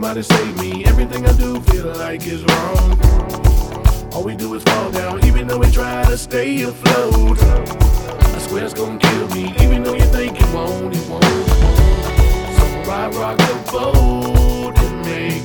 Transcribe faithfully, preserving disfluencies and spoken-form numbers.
somebody save me. Everything I do feel like is wrong. All we do is fall down, even though we try to stay afloat. I swear it's gonna kill me, even though you think it won't, it won't. So I rock the boat and make